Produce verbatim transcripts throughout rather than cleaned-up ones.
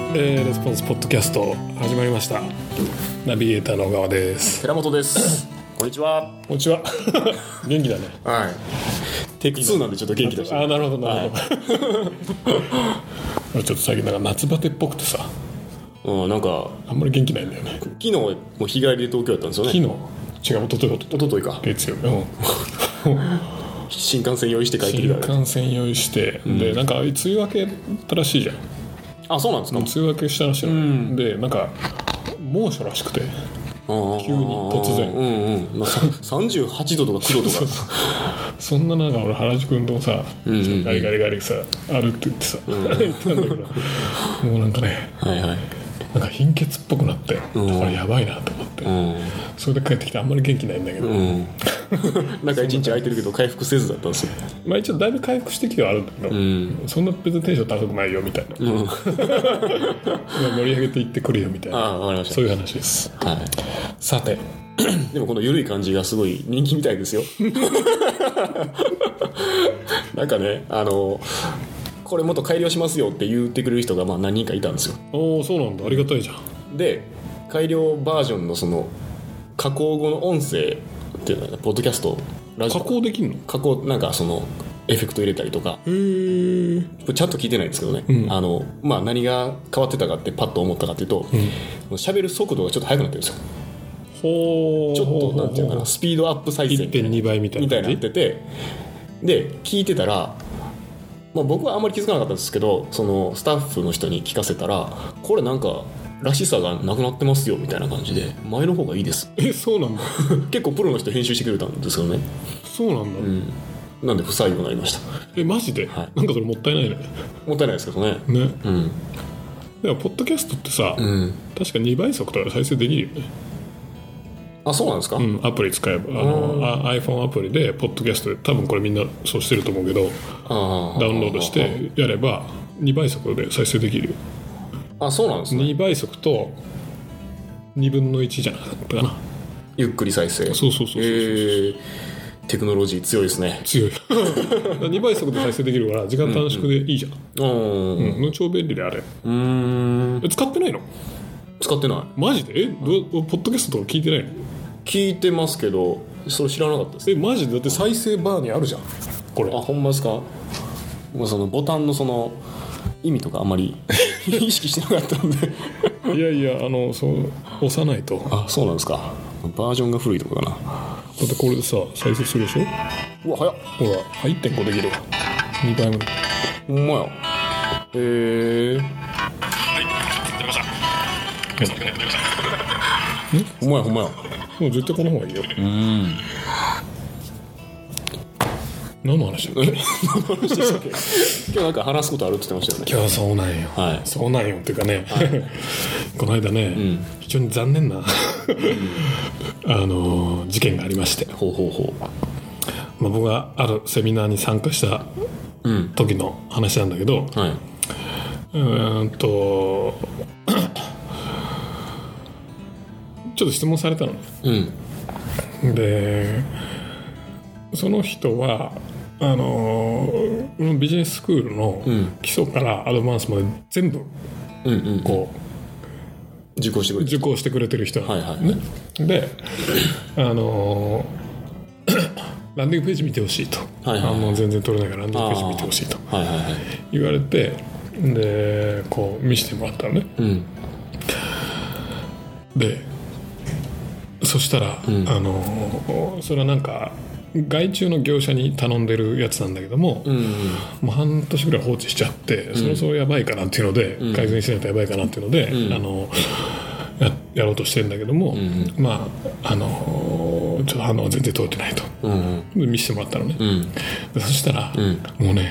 えー、レスポンスポッドキャスト始まりました。ナビゲーターの小川です。 寺本ですこんにちは。 こんにちは元気だね。 はいテイクツーなんでちょっと元気出して。 あ、なるほどなるほど、はい、ちょっと最近なんか夏バテっぽくてさ、 うん、なんかあんまり元気ないんだよね。 昨日もう日帰りで東京やったんですよね。 昨日違う、一昨日一昨日か月曜日、うん新幹線用意して帰ってきた。 新幹線用意して、うん、でなんか梅雨明けったらしいじゃん。 あ、そうなんですか。 梅雨明けしたらしいの、うん、でなんか猛暑らしくて急に突然、うんうん、 さんじゅうはちどとかきゅうどとかそんな中俺原宿運動さ、うんうんうん、ガリガリガリさ歩ってってさ、うん、言ってたんだけどもうなんかね、はいはい、なんか貧血っぽくなって、うん、だからやばいなと思って、うん、それで帰ってきてあんまり元気ないんだけど、うん、 なんか一日空いてるけど回復せずだったんですよ。 まあ一応だいぶ回復してきてはあるんだけど、うん、そんな別にテンション高くないよみたいな、うん、盛り上げていってくるよみたいな。あ、わかりました。そういう話です、はい、さてでもこの緩い感じがすごい人気みたいですよなんかね、あのこれもっと改良しますよって言ってくれる人がまあ何人かいたんですよ。 おお、そうなんだ、ありがたいじゃん。 で改良バージョンのその加工後の音声っていうのはポッドキャストラジオ加工できるの？ 加工なんかそのエフェクト入れたりとか。へー、ちゃんと聞いてないんですけどね、うん、あのまあ何が変わってたかってパッと思ったかっていうと、喋、うん、る速度がちょっと速くなってるんですよ。ほー、ちょっとなんていうかな、スピードアップ再生いってんに 倍みたいなみたいになってて、で聞いてたら、まあ、僕はあんまり気づかなかったんですけど、そのスタッフの人に聞かせたら、これなんからしさがなくなってますよみたいな感じで、前の方がいいです。 え、そうなんだ結構プロの人編集してくれたんですよね。 そうなんだ、うん、 なんで不採用になりました。 え、マジで、はい、なんかそれもったいないね。 もったいないですけどね。ね、うん、 でもポッドキャストってさ、うん、確かにばい速とかで再生できるよね。 あ、そうなんですか。 うん、アプリ使えば、あの iPhone アプリでポッドキャストで、多分これみんなそうしてると思うけど、ダウンロードしてやればにばい速で再生できるよ。 あ、そうなんですね。 にばい速とにぶんのいちじゃなかったかな、 ゆっくり再生。 そうそうそうそうそう、えー、 テクノロジー強いですね。 強いにばい速で再生できるから時間短縮でいいじゃん、うんうんうん、超便利であれ。うーん、使ってないの？ 使ってない。 マジで？え、どポッドキャストとか聞いてないの？ 聞いてますけど、それ知らなかったです。 え、マジで？だって再生バーにあるじゃんこれ。 あ、ほんまですか。もうそのボタンのその意味とかあんまり意識してなかったんでいやいや、あのそう押さないと。 あ、そうなんですか。バージョンが古いとかかな。 だってこれでさ再生するでしょ。 うわ、早っ。 ほら いってんご できるわ。にばいめ。 ほんまや。へー、 はい、出ました。出ました。 ほんまやほんまや。 もう絶対この方がいいよ。うん。何の話だっけ？何の話でしたっけ？ 今日なんか話すことあるって言ってましたよね。 今日はそうなんよ、はい、そうなんよっていうかね、はい、この間ね、うん、非常に残念な、うん、あの事件がありまして。 ほうほうほう。 まあ、僕があるセミナーに参加した時の話なんだけど、うん、はい、うーんとちょっと質問されたの、うん、でその人はあのビジネススクールの基礎からアドバンスまで全部こう受講してくれてる受講してくれてる人なんですね、はいはい、であのランディングページ見てほしいと、はいはい、あの全然取れないからランディングページ見てほしいと言われて、でこう見せてもらったのね、うん、でそしたら、うん、あのそれはなんか外注の業者に頼んでるやつなんだけども、うんうん、もう半年ぐらい放置しちゃって、うん、そろそろやばいかなっていうので、うん、改善しないとやばいかなっていうので、うん、あの や, やろうとしてるんだけども、うんうん、まああのちょっと反応は全然通ってないと、うんうん、見せてもらったのね、うん、でそしたら、うん、もうね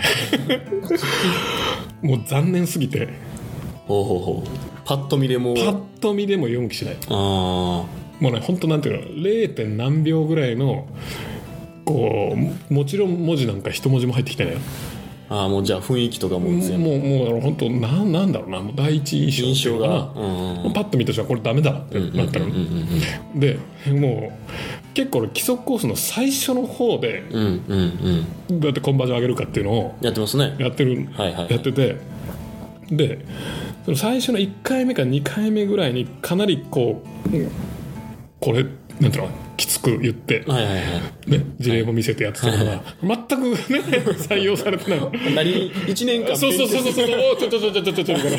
もう残念すぎて、 ほうほうほう、パッと見でもパッと見でも読む気しない。あ、もうね、本当なんていうの ゼロ. 点何秒ぐらいのこう、もちろん文字なんか一文字も入ってきてないよ。 ああ、もうじゃあ雰囲気とかも全部もうもう本当な、なんだろうな、もう第一印象印象が、 うんうん、パッと見た人はこれダメだってなったの、うんうんうんうん、でもう結構基礎コースの最初の方で、うんうんうん、どうやってコンバージョン上げるかっていうのをやってますね。 やってる、はいはいはい、やってて、でその最初のいっかいめかにかいめぐらいにかなりこう、うん、これなんていうのきつく言って、はいはいはいね、事例も見せてやってたのが、はい、全く、ね、採用されてない何いちねんかんそうそうそうそうそうおちょちょちょちょちょちょちょみたいな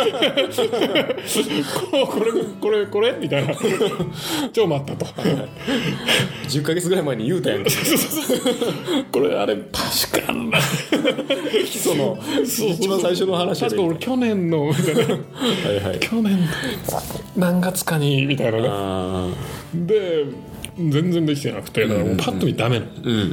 これこれこれみたいな超待ったとじゅっかげつぐらい前に言うたやんけこれあれ確かにな基礎の一番最初の話確か俺去年のみたいなはい、はい、去年何月かにみたいなねで全然できてなくてだからもうパッと見ダメなの、うんうんうん、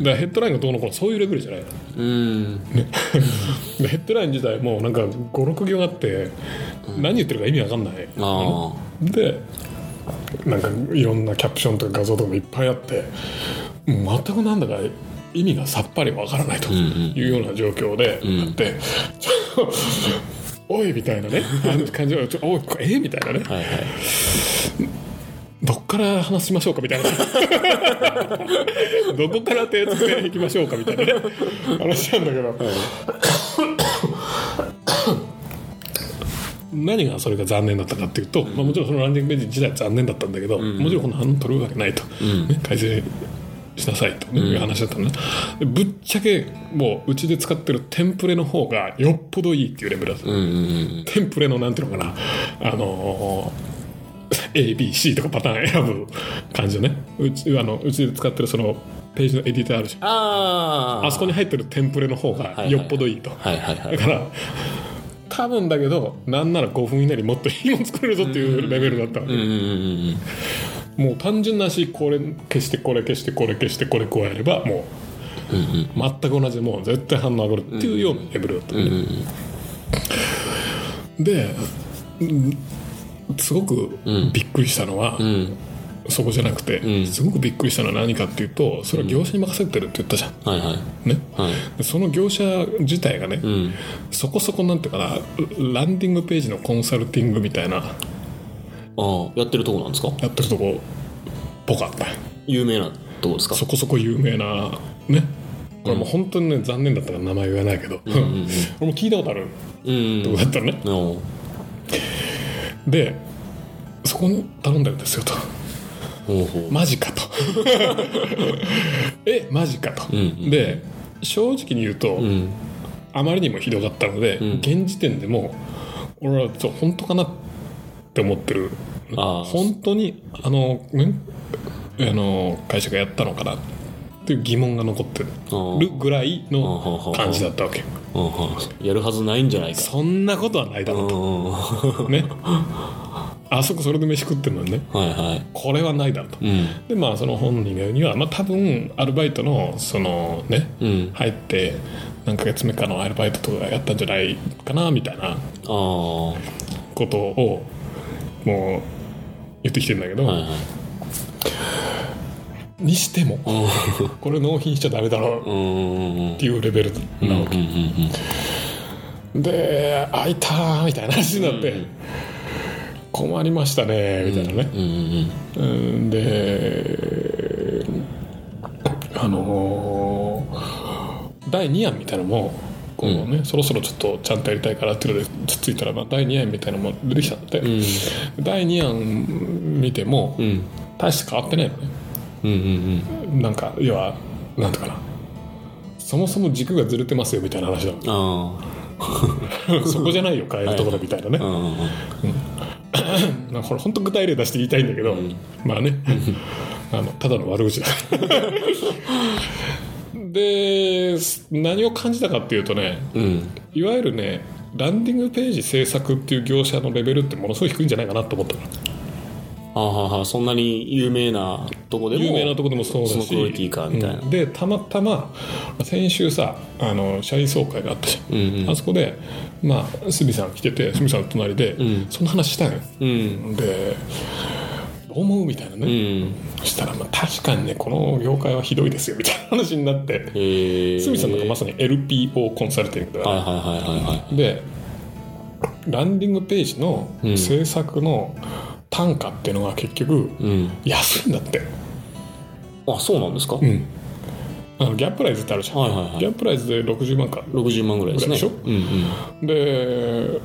だからヘッドラインがどうのこうのそういうレベルじゃないの、うんね、ヘッドライン自体もなんかごろく行あって何言ってるか意味わかんない、あでなんかいろんなキャプションとか画像とかもいっぱいあってもう全くなんだか意味がさっぱりわからないというような状況であって、うんうん、おいみたいなね感じがちょおいえみたいなね、はいはいどっから話しましょうかみたいなどこから手つけていきましょうかみたいなね話なんだけど、はい、何がそれが残念だったかっていうと、まあ、もちろんそのランディングページ自体は残念だったんだけど、うん、もちろんこの反応取るわけないと、うんね、改正しなさいという話だったのね、うん、ぶっちゃけもううちで使ってるテンプレの方がよっぽどいいっていうレベルだった、うんうんうん、テンプレのなんていうのかなあのーエービーシー とかパターン選ぶ感じのねうち、あのうちで使ってるそのページのエディターあるじゃん あ, あそこに入ってるテンプレの方がよっぽどいいと、はいはいはい、だから多分だけどなんならごふん以内にもっといいもの作れるぞっていうレベルだったわけ、うんうんうんうん、もう単純なしこれ消してこれ消してこれ消してこれ加えればもう、うんうん、全く同じでもう絶対反応上がるっていうようなレベルだったね、うんうんうん、で、うんすごくびっくりしたのは、うん、そこじゃなくて、うん、すごくびっくりしたのは何かっていうとそれは業者に任せてるって言ったじゃん、うんはいはいねはい、その業者自体がね、うん、そこそこなんていうかなランディングページのコンサルティングみたいなあやってるとこなんですかやってるとこっぽかった有名なとこですかそこそこ有名なねこれもう本当にね残念だったから名前言わないけど、うんうんうん、俺も聞いたことあるとこだったらね、うんうん、でそこに頼んだんですよとほうほうマジかとえマジかと、うんうん、で正直に言うと、うん、あまりにもひどかったので、うん、現時点でも俺はちょ本当かなって思ってるあ本当にあの、ね、あの会社がやったのかなっていう疑問が残ってるぐらいの感じだったわけやるはずないんじゃないかそんなことはないだろうとねあそこそれで飯食ってるのにね、はいはい、これはないだろうと、うん、でまあその本人が言うには、まあ、多分アルバイトのそのね、うん、入って何ヶ月目かのアルバイトとかやったんじゃないかなみたいなことをもう言ってきてるんだけど、はいはい、にしてもこれ納品しちゃダメだろうっていうレベルなわけ、うんうんうん、であいたみたいな話になって、うん困りましたねみたいなね、うんうんうん、であのー、だいに案みたいなのもこう、ねうん、そろそろちょっとちゃんとやりたいからっていうのでつっついたら、まあ、だいに案みたいなのも出てきたんで、うん、だいに案見ても、うん、大して変わってないのね、うんうんうん、なんか要はなんていうかなそもそも軸がずれてますよみたいな話だあそこじゃないよ変えるところみたいなね、はいうん、これ本当具体例出して言いたいんだけど、うん、まあねあのただの悪口だで何を感じたかっていうとね、うん、いわゆるねランディングページ制作っていう業者のレベルってものすごい低いんじゃないかなと思ったのはあはあ、そんなに有名なとこでも有名なとこでもそうだしそのクオリティかみたいな、 うん、でたまたま先週さあの社員総会があったじゃん、うんうん、あそこでまあ鷲見さん来てて鷲見さんの隣で、うん、そんな話したのよ、うん、でどう思うみたいなね、うん、そしたらまあ確かにねこの業界はひどいですよみたいな話になって鷲見さんなんかまさに エルピーオー コンサルティングだから、はいはいはいはい、でランディングページの制作の、うん単価っていうのが結局安いんだって、 うん、あそうなんですか、 うん、あのギャップライズってあるじゃん、はいはいはい、ギャップライズでろくじゅうまんかろくじゅうまんぐらいですねでしょ、うんうん、で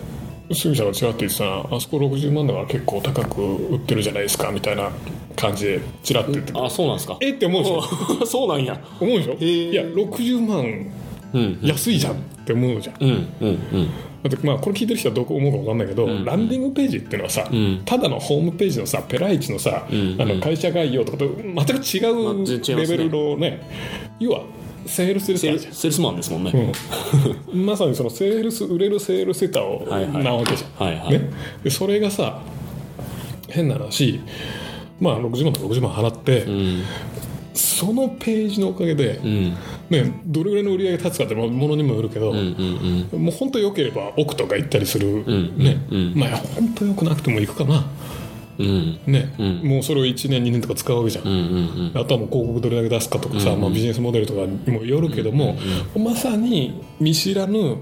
杉さんがちらっと言ってたな、あそころくじゅうまんだから結構高く売ってるじゃないですかみたいな感じでちらっと言ってた。 あ、そうなんですか。 えって思うでしょそうなんや。 思うでしょ。いやろくじゅうまん安いじゃんって思うじゃん、 うんうんうん、 だってまあこれ聞いてる人はどう思うか分かんないけど、うん、ランディングページっていうのはさ、うん、ただのホームページのさペライチのさ、うん、あの会社概要とかと全く違うレベルのね、要はセールスレターじゃん。 セールスマンですもんね、 うん、まさにそのセールス売れるセールスレターをはい、はい、なわけじゃん、はいはいね、でそれがさ変な話まあろくじゅうまんとかろくじゅうまん払って、うん、そのページのおかげで、うんね、どれぐらいの売り上げ立つかってものにもよるけど、うんうんうん、もう本当良ければ億とか行ったりする、うんねうん、まあ本当良くなくても行くかな、うんねうん、もうそれをいちねんにねんとか使うわけじゃん、うんうんうん、あとはもう広告どれだけ出すかとかさ、うんうんまあ、ビジネスモデルとかにもよるけども、うんうん、まさに見知らぬ、うん、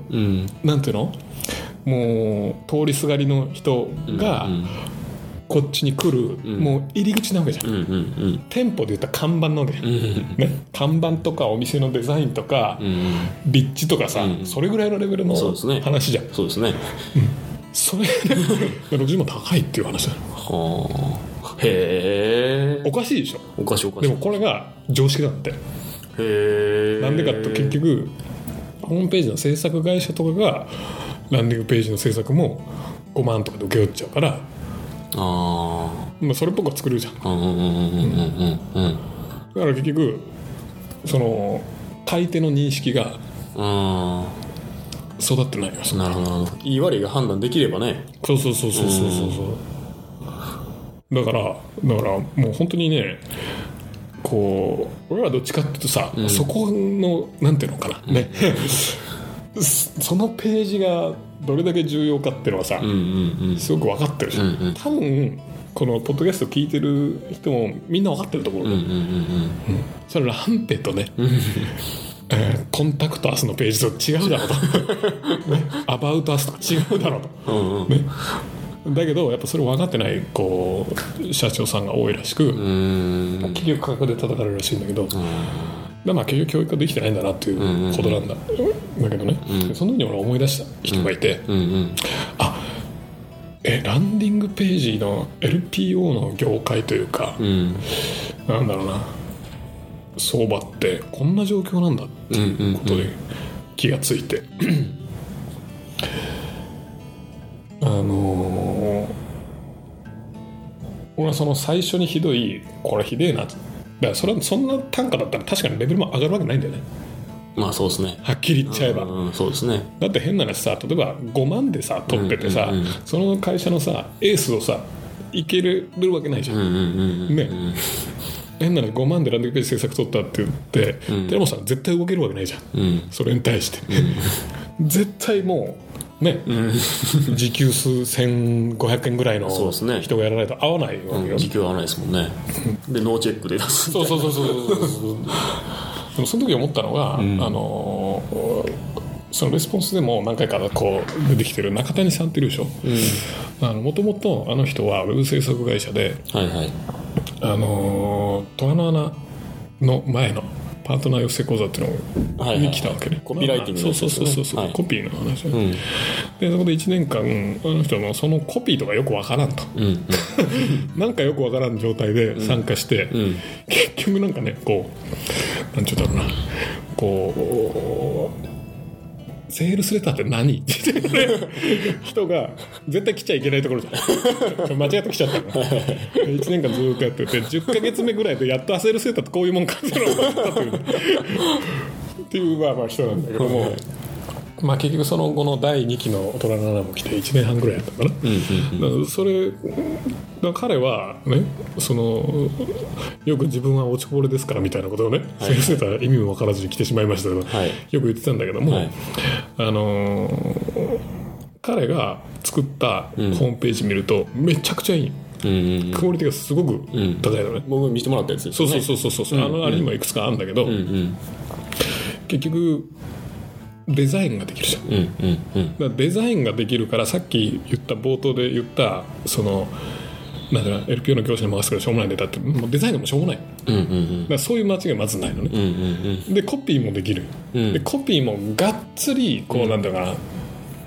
なんていうのもう通りすがりの人が、うんうんこっちに来る、うん、もう入り口なわけじゃん、うんうんうん、店舗で言ったら看板なわけじゃん、うんうんね、看板とかお店のデザインとか、うん、立地とかさ、うん、それぐらいのレベルの話じゃん。 そうですね、うん、 それでろくじゅうまん高いっていう話だよ。 はあ、へえ。 おかしいでしょ。 おかしいおかしい。 でもこれが常識なんだって。へえ。 なんでかって結局ホームページの制作会社とかがランディングページの制作もごまんとかで請け負っちゃうから、あまあそれっぽくは作れるじゃん。だから結局その買い手の認識が育ってないよ。 なるほどなるほど。いい悪いが判断できればね。 そうそうそうそうそうそうそう。だからだからもう本当にねこう俺はどっちかっていうとさ、うん、そこのなんていうのかな、うん、ねそのページがどれだけ重要かっていうのはさ、うんうんうん、すごく分かってるじゃん、うんうん、多分このポッドキャスト聞いてる人もみんな分かってるところで、うんうんうんうん、それランペとねえー、コンタクトアスのページと違うだろうと、ね、アバウトアスと違うだろうと、うんうんね、だけどやっぱそれ分かってないこう社長さんが多いらしく、うん結局価格で叩かれるらしいんだけど、うんだまあ結局教育ができてないんだなっていうことなんだ、うんうん、だけどね、うん、その時に俺思い出した人がいて、うんうんうん、あえランディングページの エルピーオー の業界というか、うん、なんだろうな相場ってこんな状況なんだっていうことで気がついて、うんうんうん、あのー、俺はその最初にひどいこれひでえなってだからそれはそんな単価だったら確かにレベルも上がるわけないんだよね。 まあそうですね。 はっきり言っちゃえば、 うん、そうですね。 だって変な話さ例えばごまんでさ取っててさ、うんうんうん、その会社のさエースをさいけれるわけないじゃん、うんうんうん、ね、うん、変な話ごまんでランディングページ制作取ったって言って、うん、寺本さん絶対動けるわけないじゃん、うん、それに対して、うん、絶対もうね、うん、時給数せんごひゃくえんぐらいの人がやらないと合わないわけよ、 うん、時給合わないですもんねでノーチェックで出すそうそうそうそうそうでもその時思ったのが、うん、あのそのレスポンスでも何回かこう出てきてる中谷さんっているでしょ、うん、もともとあの人はウェブ制作会社で、はいはい、あの虎の穴の前のパートナー養成講座っていうのに来たわけね、はいはい、 コピーライティングの、ね、 そうそうそうそう、はい、コピーの話、 うん、 でそこでいちねんかんあの人のそのコピーとかよくわからんと、うん、なんかよくわからん状態で参加して、うんうん、結局なんかねこうなんちゅうだろうなこうセールスレターって何って人が絶対来ちゃいけないところじゃん間違って来ちゃったのいちねんかんずっとやっててじゅっかげつめぐらいでやっとセールスレターってこういうもんかっていうのを分かったというっていうまあまあ人なんだけどもまあ結局その後のだいにきの虎の穴も来ていちねんはんぐらいやったかな、うんうんうん、だそれだ彼はねそのよく自分は落ちこぼれですからみたいなことをね、はい、セールスレター意味も分からずに来てしまいましたけど、はい、よく言ってたんだけども、はい、あのー、彼が作ったホームページ見るとめちゃくちゃいい、うんうん、クオリティがすごく高いのね、うん、 僕見せてもらったやつですよね。 そうそうそうそう、うん、あのあれにもいくつかあるんだけど、うんうん、結局デザインができるじゃん、うんうんうん、だからデザインができるからさっき言った冒頭で言ったそのなんだろう エルピーオー の業者に回すからしょうもないデータってもうデザインがもうしょうもない、うんうんうん、だからそういう間違いまずないのね、うんうんうん、でコピーもできる、うん、でコピーもがっつりこうなんだろうな、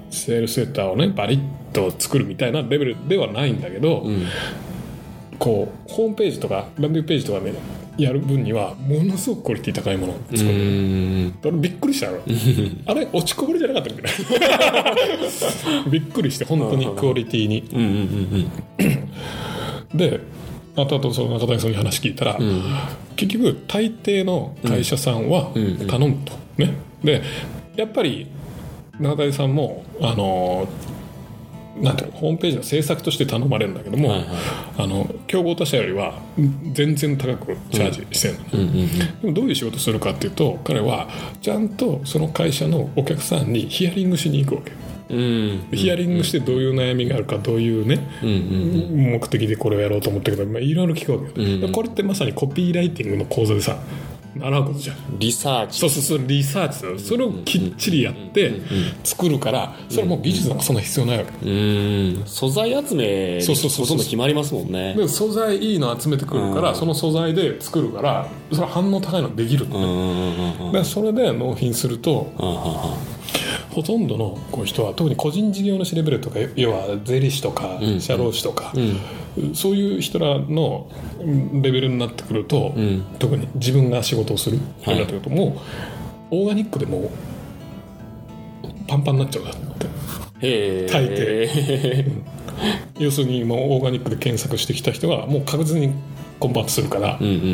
セールスレターをねバリッと作るみたいなレベルではないんだけど、うん、こうホームページとかランディングページとかねやる分にはものすごくクオリティ高いものを作る。俺びっくりしたのあれ落ちこぼれじゃなかったっけびっくりして本当にクオリティにうんうんうんうんで後々その中谷さんに話聞いたら、うん、結局大抵の会社さんは頼むと、うんうんうん、ねでやっぱり中谷さんもあのなんていうのホームページの制作として頼まれるんだけども、はいはい、あの競合他社よりは全然高くチャージしてるの、うんうんうんうん、でもどういう仕事するかっていうと彼はちゃんとその会社のお客さんにヒアリングしに行くわけ、うん、ヒアリングしてどういう悩みがあるかどういうね、うんうんうん、目的でこれをやろうと思ったけど、まあ、いろいろ聞くわけよ、うんうん、これってまさにコピーライティングの講座でさ習うことじゃんリサーチそうそうそうリサーチだよそれをきっちりやって作るからそれはもう技術なんかそんな必要ないわけうん素材集めほとんど決まりますもんねで素材いいの集めてくるからその素材で作るからそれは反応高いのできるんだよでそれで納品するとほとんどのこう人は特に個人事業主レベルとか要は税理士とか社労士とか、うんうん、そういう人らのレベルになってくると、うん、特に自分が仕事をするようになってくると、はい、もうオーガニックでもパンパンになっちゃうだってへ大抵要するにもうオーガニックで検索してきた人がもう確実にコンバートするから、うんうんうんうん、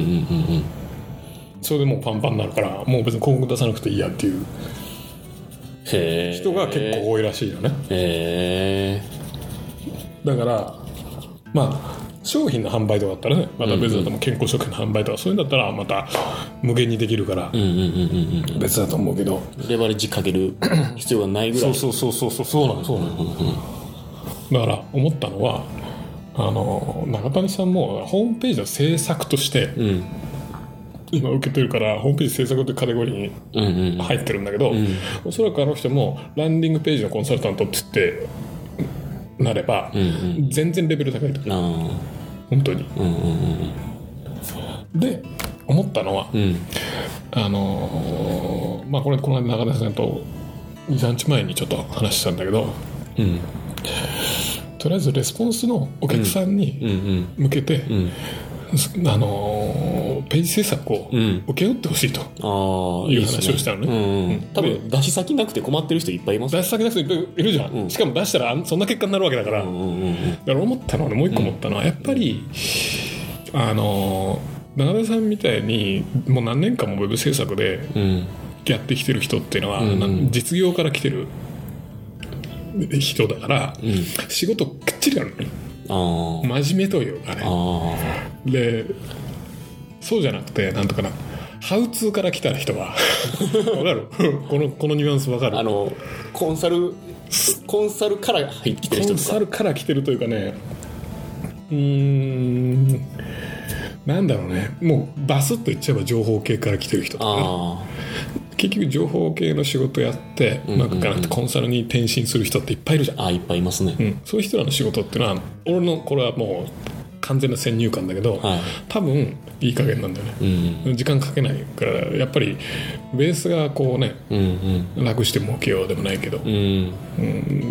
それでもうパンパンになるからもう別に広告出さなくていいやっていう人が結構多いらしいよね。へだからまあ商品の販売とかだったらねまた別だと思う、健康食品の販売とかそういうんだったらまた無限にできるから別だと思うけどレバレッジかける必要がないぐらいそうそうそうそうそうなのそうなのだから思ったのはあの中谷さんもホームページの制作として、うん今受けてるからホームページ制作ってカテゴリーに入ってるんだけど、うんうん、おそらくあの人もランディングページのコンサルタントって言ってなれば、うんうん、全然レベル高いと思う本当に、うんうんうん、で思ったのは、うん、あのー、まあこれこの間中田さんとにさんにちまえにちょっと話したんだけど、うん、とりあえずレスポンスのお客さんに向けて、うんうんうんあのー、ページ制作を請け負ってほしいという話をしたのね、うんうんうん、多分出し先なくて困ってる人いっぱいいます、 出し先なくていっぱいいるじゃん、うん、しかも出したらそんな結果になるわけだから、うんうんうん、だから思ったのは、ね、もう一個思ったのはやっぱりあのー、中田さんみたいにもう何年間もウェブ制作でやってきてる人っていうのは、うんうん、実業から来てる人だから、うん、仕事きっちりあるのねあ真面目というかねあでそうじゃなくてなんとかなハウツーから来た人は分かるこのこのニュアンス分かるあのコンサルコンサルから入ってきてる人とかコンサルから来てるというかねうーんなんだろうねもうバスッと言っちゃえば情報系から来てる人とか、ね、結局情報系の仕事やってうまくいかなくてコンサルに転身する人っていっぱいいるじゃん、 あいっぱいいますね、 うん、そういう人らの仕事っていうのは俺のこれはもう完全な先入観だけど、はい、多分いい加減なんだよね、うんうん、時間かけないからやっぱりベースがこうね、うんうん、楽して儲けようでもないけど、うんうん、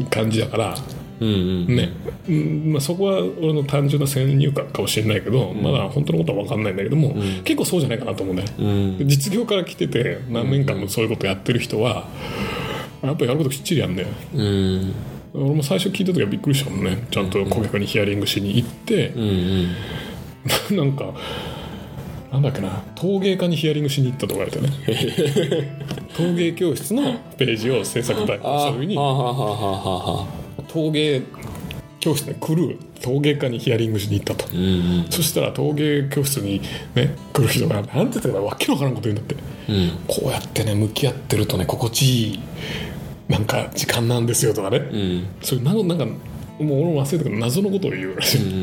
感じだからうんうんねうんまあ、そこは俺の単純な先入観かもしれないけど、うん、まだ本当のことは分かんないんだけども、うん、結構そうじゃないかなと思うね、うん、実業から来てて何年間もそういうことやってる人はやっぱやることきっちりやるんだよ、うん、俺も最初聞いた時はびっくりしたもんねちゃんと顧客にヒアリングしに行って、うんうん、なんかなんだっけな陶芸家にヒアリングしに行ったとか言われてね陶芸教室のページを制作代行した時に陶芸教室に来る陶芸家にヒアリングしに行ったと、うんうん、そしたら陶芸教室に、ね、来る人がなんて言ったかわけのわからんこと言うんだって、うん、こうやってね向き合ってるとね心地いいなんか時間なんですよとかね、うん、そういうななんかもう俺も忘れたけど謎のことを言うらしい、うんうん、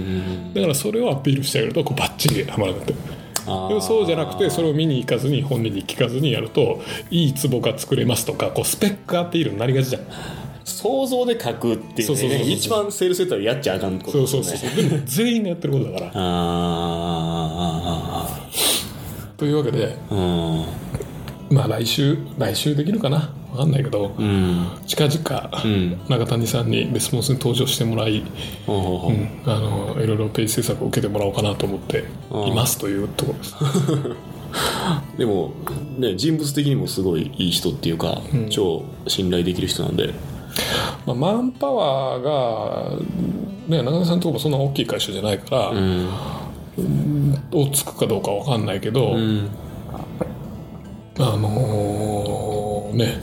だからそれをアピールしてあげるとこうバッチリハマるんだってでもそうじゃなくてそれを見に行かずに本人に聞かずにやるといい壺が作れますとかこうスペックアピールになりがちじゃん想像で書くっていう、ね、そうそうそうそう一番セールスセットはやっちゃあかんことですね。そうそうそうでも全員がやってることだからあというわけで、うん、まあ来週来週できるかな分かんないけど、 うん、 近々、 うん、 中谷さんにレスポンスに登場してもらい、うん、あのいろいろページ制作を受けてもらおうかなと思っていますというところですでも、ね、人物的にもすごいいい人っていうか、うん、超信頼できる人なんで、 まあ、マンパワーが、ね、中谷さんのところもそんな大きい会社じゃないから、うん、をつくかどうかわかんないけど、うん、あのー、ね、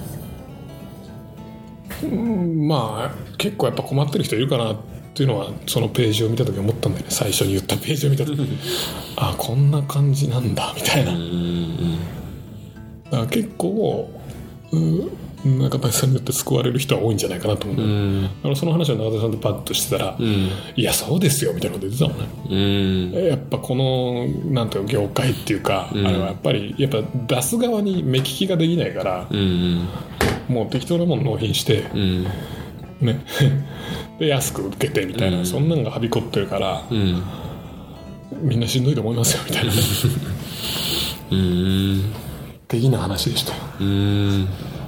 まあ結構やっぱ困ってる人いるかなっていうのはそのページを見た時思ったんだよね。最初に言ったページを見た時あ、こんな感じなんだみたいな。うん、だから結構中谷さんによって救われる人は多いんじゃないかなと思うんだよ、うん、だからその話を中谷さんとパッとしてたら、うん、いやそうですよみたいなこと言ってたもんね、うん、やっぱこのなんていう業界っていうか、うん、あれはやっぱりやっぱ出す側に目利きができないから、うん、もう適当なもの納品して、うんね、で安く受けてみたいな、うん、そんなんがはびこってるから、うん、みんなしんどいと思いますよみたいなうん的な話でしたよ。うん、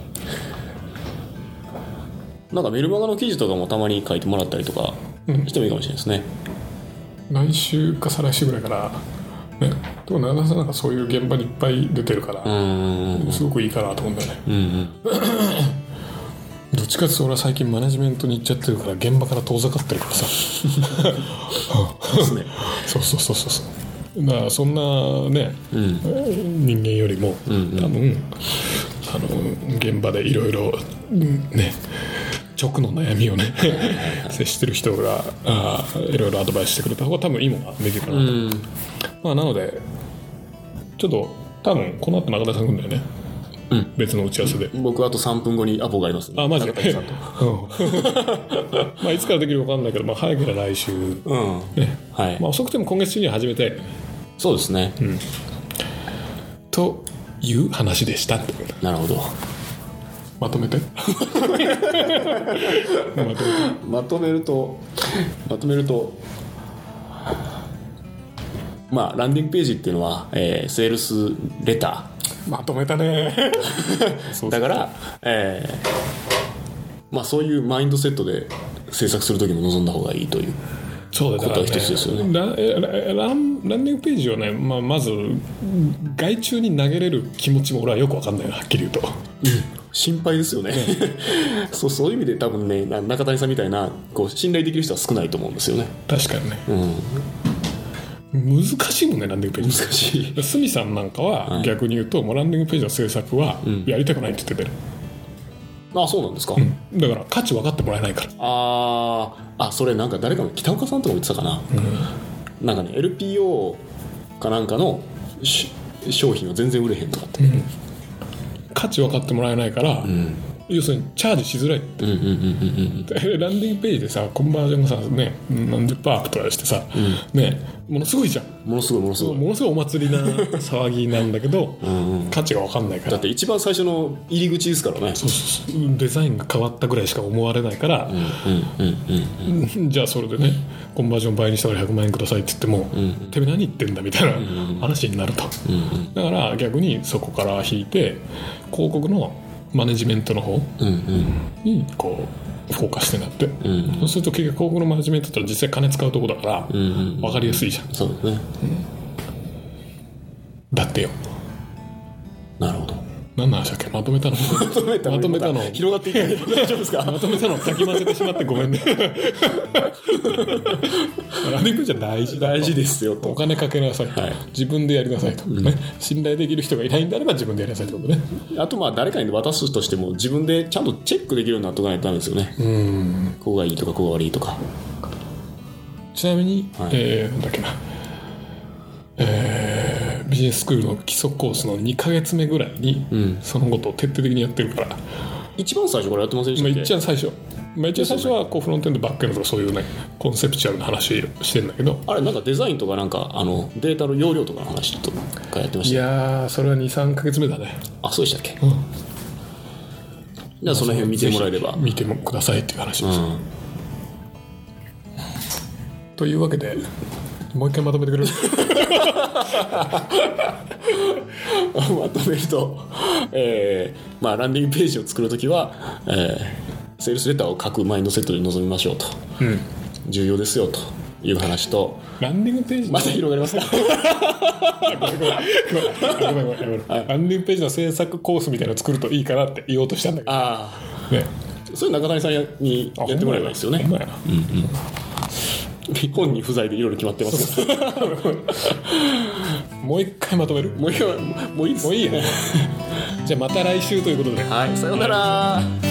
なんかメルマガの記事とかもたまに書いてもらったりとかしてもいいかもしれないですね、 うん、来週か再来週ぐらいからね、でも長田さんなんかそういう現場にいっぱい出てるから、うん、すごくいいかなと思うんだよね、うんうん、どっちかっていうと俺は最近マネジメントに行っちゃってるから現場から遠ざかってるからさですね、そうそうそうそうだからそんなね、うん、人間よりも、うんうん、多分あの現場でいろいろね直の悩みをね接してる人があいろいろアドバイスしてくれた方が多分いいものができるかなと、うん、まあ、なのでちょっと多分この後中田さん来るんだよね、うん、別の打ち合わせで。 僕あとさんぷんごにアポがありますね。 あ、マジで、うん、まあいつからできるか分かんないけど、まあ、早ければ来週、うんね、はい、まあ、遅くても今月中には始めたい。 そうですね、うん、 という話でした。 なるほど。 まとめてまとめるとまとめるとまあランディングページっていうのは、えー、セールスレターまとめたねだから、えーまあ、そういうマインドセットで制作する時も臨んだ方がいいということは一つですよね。 ラ, ラ, ランディングページをね、まあ、まず外注に投げれる気持ちも俺はよく分かんないな、はっきり言うと、うん、 心配ですよね、うん、そう、そういう意味で多分ね中谷さんみたいなこう信頼できる人は少ないと思うんですよね。 確かにね、うん、難しいもんねランディングページ。 難しい。 鷲見さんなんかは逆に言うと、はい、もうランディングページの制作はやりたくないって言っててる、 うん、あ、そうなんですか、 うん、だから価値分かってもらえないから。 ああ、それなんか誰かの北岡さんとかも言ってたかな、うん、なんかね エルピーオー かなんかの商品は全然売れへんとかって、うん、 価値分かってもらえないから、うん、要するにチャージしづらいって、うんうんうんうんうん、ランディングページでさコンバージョンがさ、ね、何十パーアップとかしてさ、うん、ね、ものすごいじゃん。 ものすごいものすごいものすごいお祭りな騒ぎなんだけどうん、うん、価値が分かんないから。 だって一番最初の入り口ですからね。 そうそうそう、デザインが変わったぐらいしか思われないから、うんうんうんうん、じゃあそれでねコンバージョン倍にしたからひゃくまんえんくださいって言っても、うんうん、てめえ何言ってんだみたいな話になると、うんうん、だから逆にそこから引いて広告のマネジメントの方にこうフォーカスしてなって、うんうん、そうすると結局広告のマネジメントって実際金使うとこだから分かりやすいじゃん、うんうん、 そうですね、うん、 だってよ。 なるほど。 何の話だっけ。まとめたのまとめた の, まとめたの広がっていって大丈夫ですか。 まとめたのをかき混ぜてしまってごめんねランディングページは大事大事ですよと。 お金かけなさい、はい、自分でやりなさいと、うんね、信頼できる人がいないんであれば自分でやりなさいってことね。 あとまあ誰かに渡すとしても自分でちゃんとチェックできるようになっとかないとダメですよね。うん、ここがいいとかここが悪いとか。 ちなみに、はい、えー、なんだっけなえー、ビジネススクールの基礎コースのにかげつめぐらいに、うん、そのことを徹底的にやってるから。 一番最初からやってませんでしたっけ。 まあ、一番最初、まあ、一番最初はこうフロントエンドバックエンドとかそういうねコンセプチュアルな話をしてるんだけど、 あれなんかデザインとかなんかあのデータの容量とかの話とかやってました。 いやーそれは にさんかげつめだね。 あ、そうでしたっけ、うん、じゃあその辺見てもらえれば見てもくださいっていう話です、うん、というわけでもう一回まとめてくれるまとめると、えーまあ、ランディングページを作るときは、えー、セールスレターを書くマインドセットで臨みましょうと、うん、重要ですよという話と、 ランディングページまた広がりますかごめんごめんごめんごめんごめん、はい、ランディングページの制作コースみたいなのを作るといいかなって言おうとしたんだけど、ああ、ね、 それ中谷さんにやってもらえばいいですよね。ほんまやな、うんうん、本人不在でいろいろ決まってますもう一回まとめる？ もう一回もういいです、 もういいよねじゃあまた来週ということで、 はい、さようなら。